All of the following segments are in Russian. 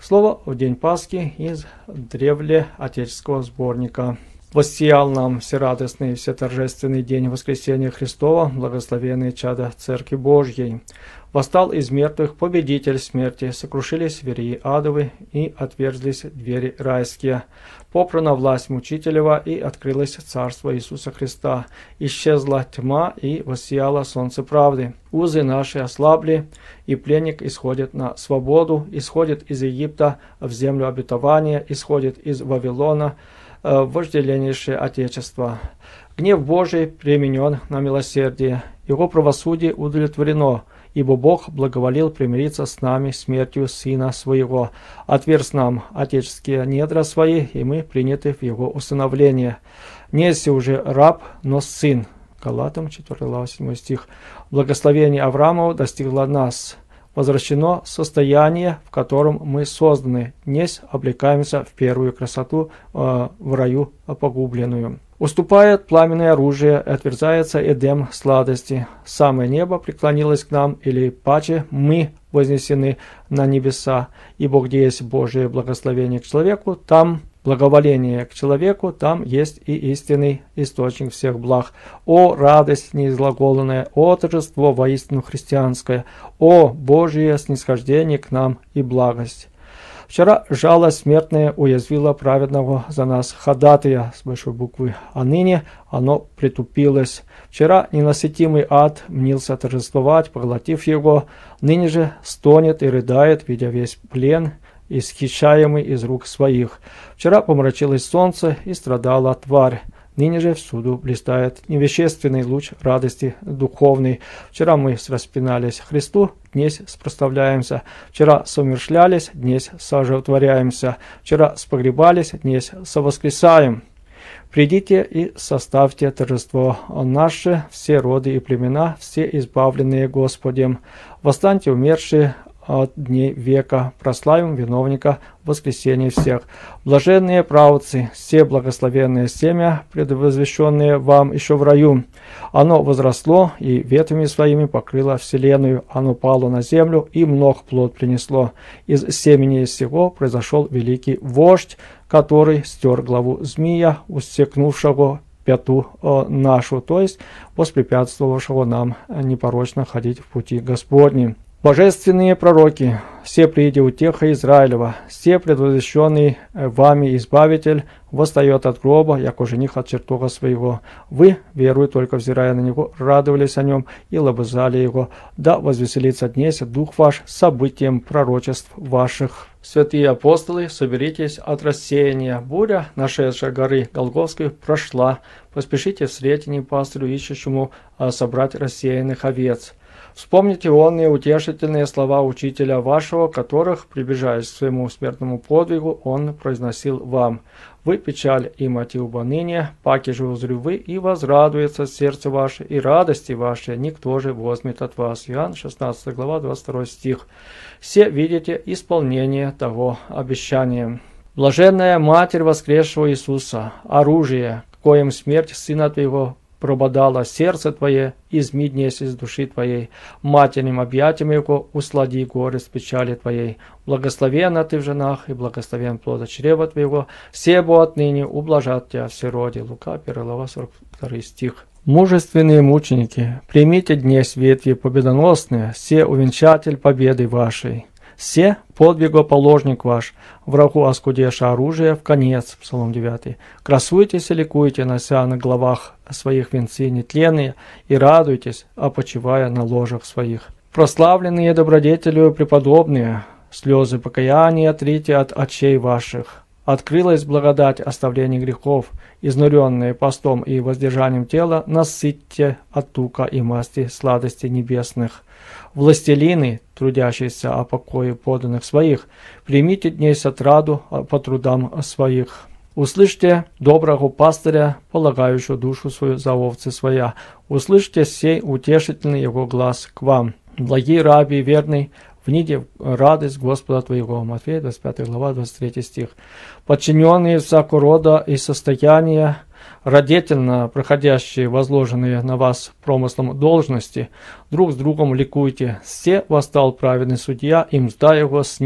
Слово в день Пасхи из древлеотеческого сборника. Воссиял нам всерадостный, всеторжественный день воскресения Христова, благословенный чада Церкви Божьей. Восстал из мертвых победитель смерти, сокрушились верии адовы и отверзлись двери райские. Попрана власть мучителева и открылось царство Иисуса Христа. Исчезла тьма и воссияло солнце правды. Узы наши ослабли, и пленник исходит на свободу, исходит из Египта в землю обетования, исходит из Вавилона, вожделеннейшее Отечество. Гнев Божий применен на милосердие, Его правосудие удовлетворено, ибо Бог благоволил примириться с нами смертью Сына Своего, отверз нам отеческие недра Свои, и мы приняты в Его усыновление. Не если уже раб, но сын. Галатам 4 глава 7 стих. Благословение Авраамова достигло нас. Возвращено состояние, в котором мы созданы, несть облекаемся в первую красоту в раю погубленную. Уступает пламенное оружие, отверзается Эдем сладости. Самое небо преклонилось к нам, или паче мы вознесены на небеса. Ибо где есть Божие благословение к человеку, там благоволение к человеку, там есть и истинный источник всех благ. О, радость неизглаголенная, о, торжество воистину христианское, о, Божие снисхождение к нам и благость. Вчера жалость смертная уязвила праведного за нас ходатая с большой буквы, а ныне оно притупилось. Вчера ненасытимый ад мнился торжествовать, поглотив его, ныне же стонет и рыдает, видя весь плен, исхищаемый из рук своих. Вчера помрачилось солнце и страдала тварь. Ныне же всюду блистает невещественный луч радости духовной. Вчера мы распинались Христу, днесь спроставляемся. Вчера соумершлялись, днесь соживотворяемся. Вчера спогребались, днесь совоскресаем. Придите и составьте торжество наше, все роды и племена, все избавленные Господем. Восстаньте умершие от дней века, прославим виновника воскресения всех. Блаженные правоцы, все благословенное семя, предвозвещенные вам еще в раю. Оно возросло и ветвями своими покрыло вселенную, оно пало на землю и много плод принесло. Из семени сего произошел великий вождь, который стер главу змея, усекнувшего пяту нашу, то есть воспрепятствовавшего нам непорочно ходить в пути Господним. Божественные пророки, все прииди утеха Израилева, все предвозвещенный вами Избавитель, восстает от гроба, яко жених от чертога своего. Вы, веруя только взирая на него, радовались о нем и лобызали его. Да возвеселится днесь дух ваш событием пророчеств ваших. Святые апостолы, соберитесь от рассеяния. Буря, нашедшая горы Голгофской, прошла. Поспешите в сретении пастырю, ищущему собрать рассеянных овец. Вспомните онные утешительные слова учителя вашего, которых, приближаясь к своему смертному подвигу, он произносил вам. Вы печаль и мотива ныне, паки же узрю вы, и возрадуется сердце ваше, и радости ваши никто же возьмет от вас. Иоанн 16 глава 22 стих. Все видите исполнение того обещания. Блаженная Матерь воскресшего Иисуса, оружие, коим смерть Сына Твоего прободало сердце Твое, изми днесь из души Твоей, матерным объятием Его услади горесть печали Твоей. Благословенна Ты в женах, и благословен плод чрева Твоего, себо отныне ублажат Тебя все роди. Лука 1 глава 42 стих. Мужественные мученики, примите днесь ветви победоносные, се увенчатель победы вашей. Се подвигоположник ваш, врагу оскудеша оружие в конец. Псалом 9. Красуйтесь и ликуйте, нося на головах своих венцы нетленные, и радуйтесь, опочивая на ложах своих. Прославленные добродетелю преподобные, слезы покаяния отрите от очей ваших. Открылась благодать оставления грехов, изнуренные постом и воздержанием тела, насытьте от тука и масти сладости небесных. Властелины, трудящиеся о покое поданных своих, примите днесь отраду по трудам своих. Услышьте доброго пастыря, полагающего душу свою за овцы своя. Услышьте сей утешительный его глаз к вам. Благий раби верный, вниде радость Господа твоего. Матфея 25 глава 23 стих. Подчиненные всякого рода и состояния, радетельно проходящие возложенные на вас промыслом должности, друг с другом ликуйте. Все восстал праведный судья, и мзда его с ним.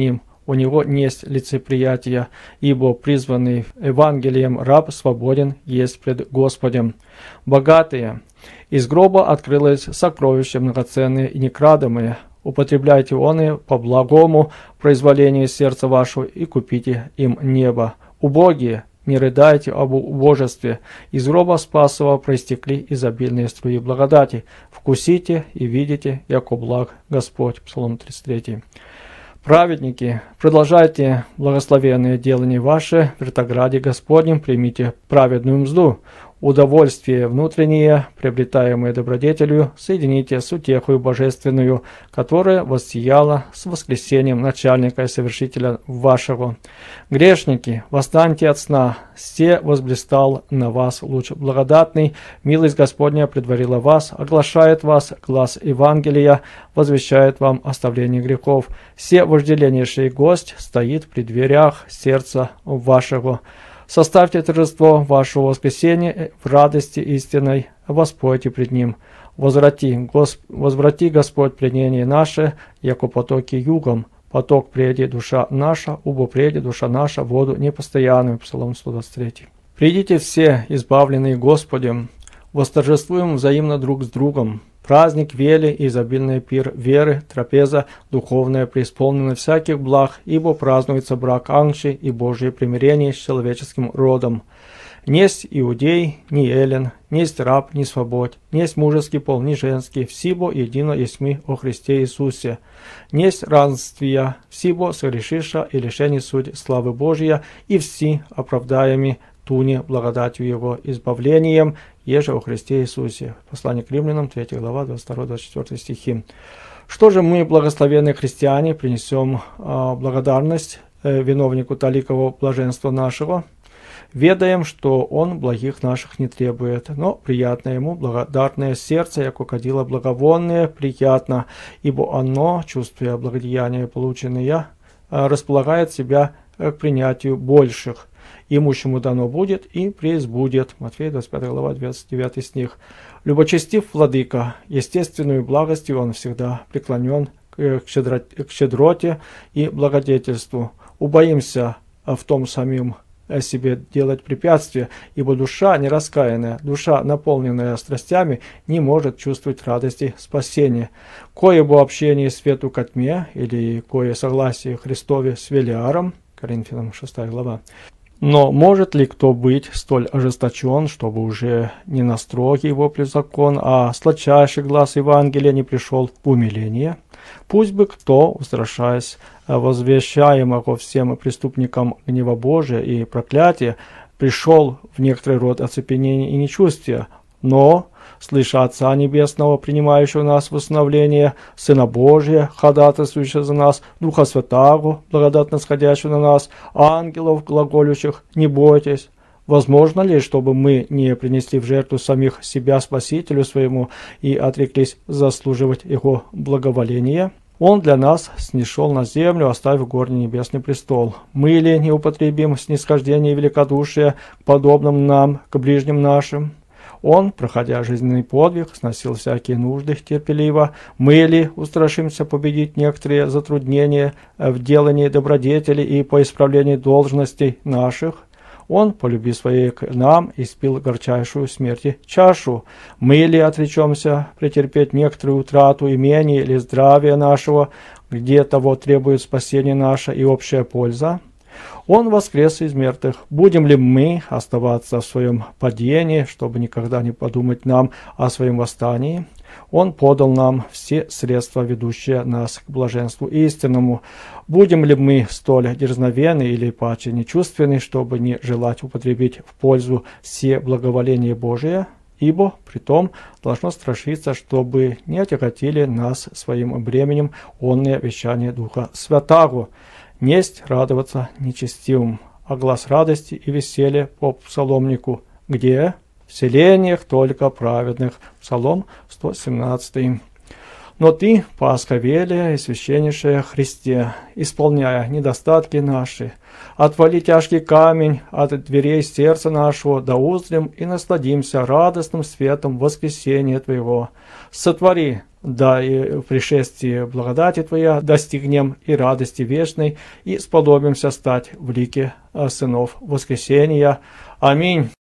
у него несть лицеприятия, ибо призванный Евангелием раб свободен есть пред Господем. Богатые. Из гроба открылось сокровища многоценные и некрадомые. Употребляйте оны по благому произволению сердца вашего и купите им небо. Убогие. Не рыдайте об убожестве. Из гроба Спасова проистекли изобильные струи благодати. Вкусите и видите, яко благ Господь. Псалом 33. Праведники, продолжайте благословенные делания ваши, в вертограде Господнем примите праведную мзду. Удовольствие внутреннее, приобретаемое добродетелью, соедините с утехою божественную, которая воссияла с воскресением начальника и совершителя вашего. Грешники, восстаньте от сна, се возблистал на вас луч благодатный, милость Господня предварила вас, оглашает вас глаз Евангелия, возвещает вам оставление грехов. Се вожделеннейший гость стоит при дверях сердца вашего. Составьте торжество вашего воскресения в радости истинной, воспойте пред Ним. Возврати Господь пленение наше, яко потоки югом, поток преди душа наша, убо преди душа наша воду непостоянную. Псалом 123. Придите все, избавленные Господем, восторжествуем взаимно друг с другом. Праздник вели и изобильный пир веры, трапеза духовная, преисполнена всяких благ, ибо празднуется брак Анши и Божие примирение с человеческим родом. Несть иудей, ни эллин, несть раб, ни свобод, несть мужеский пол, ни женский, всибо едино есть мы о Христе Иисусе. Несть равенствия, всибо согрешиша и лишени суть славы Божия, и все оправдаемы туне благодатью Его, избавлением, еже о Христе Иисусе. Послание к римлянам, 3 глава, 22-24 стихи. Что же мы, благословенные христиане, принесем благодарность виновнику таликового блаженства нашего? Ведаем, что Он благих наших не требует, но приятно Ему благодарное сердце, яко кадило благовонное, приятно, ибо оно, чувствуя благодеяния полученные, располагает себя к принятию больших. Имущему дано будет и преизбудет. Матфея 25 глава 29 стих. Любочестив владыка, естественную благостью он всегда преклонен к щедроте и благодетельству. Убоимся в том самим себе делать препятствия, ибо душа нераскаянная, душа, наполненная страстями, не может чувствовать радости спасения. Кое бы общение свету ко тьме, или кое согласие Христове с Велиаром, Коринфянам 6 глава. Но может ли кто быть столь ожесточен, чтобы уже не на строгий вопли закон, а сладчайший глаз Евангелия не пришел в умиление? Пусть бы кто, устрашаясь возвещаемого всем преступникам гнева Божия и проклятия, пришел в некоторый род оцепенения и нечувствия, но, слыша Отца Небесного, принимающего нас в усыновление, Сына Божия, ходатайствующего за нас, Духа Святаго, благодатно сходящего на нас, ангелов глаголющих, не бойтесь. Возможно ли, чтобы мы не принесли в жертву самих себя Спасителю своему и отреклись заслуживать Его благоволения? Он для нас снишел на землю, оставив горний небесный престол. Мы ли не употребим снисхождение и великодушие к подобным нам, к ближним нашим? Он, проходя жизненный подвиг, сносил всякие нужды терпеливо. Мы ли устрашимся победить некоторые затруднения в делании добродетели и по исправлению должностей наших? Он, по любви своей к нам, испил горчайшую смерти чашу. Мы ли отречемся претерпеть некоторую утрату имения или здравия нашего, где того требует спасение наше и общая польза? Он воскрес из мертвых. Будем ли мы оставаться в своем падении, чтобы никогда не подумать нам о своем восстании? Он подал нам все средства, ведущие нас к блаженству истинному. Будем ли мы столь дерзновенны или паче нечувственны, чтобы не желать употребить в пользу все благоволения Божие? Ибо, притом, должно страшиться, чтобы не отяготили нас своим бременем онное вещание Духа Святаго. Несть радоваться нечестивым, а глаз радости и веселья по псаломнику. Где? В селениях только праведных. Псалом 117. Но ты, Пасха велия и священнейшая Христе, исполняя недостатки наши, отвали тяжкий камень от дверей сердца нашего, да узрим и насладимся радостным светом воскресения Твоего. Сотвори да и в пришествии благодати Твоя достигнем и радости вечной, и сподобимся стать в лике сынов воскресения. Аминь.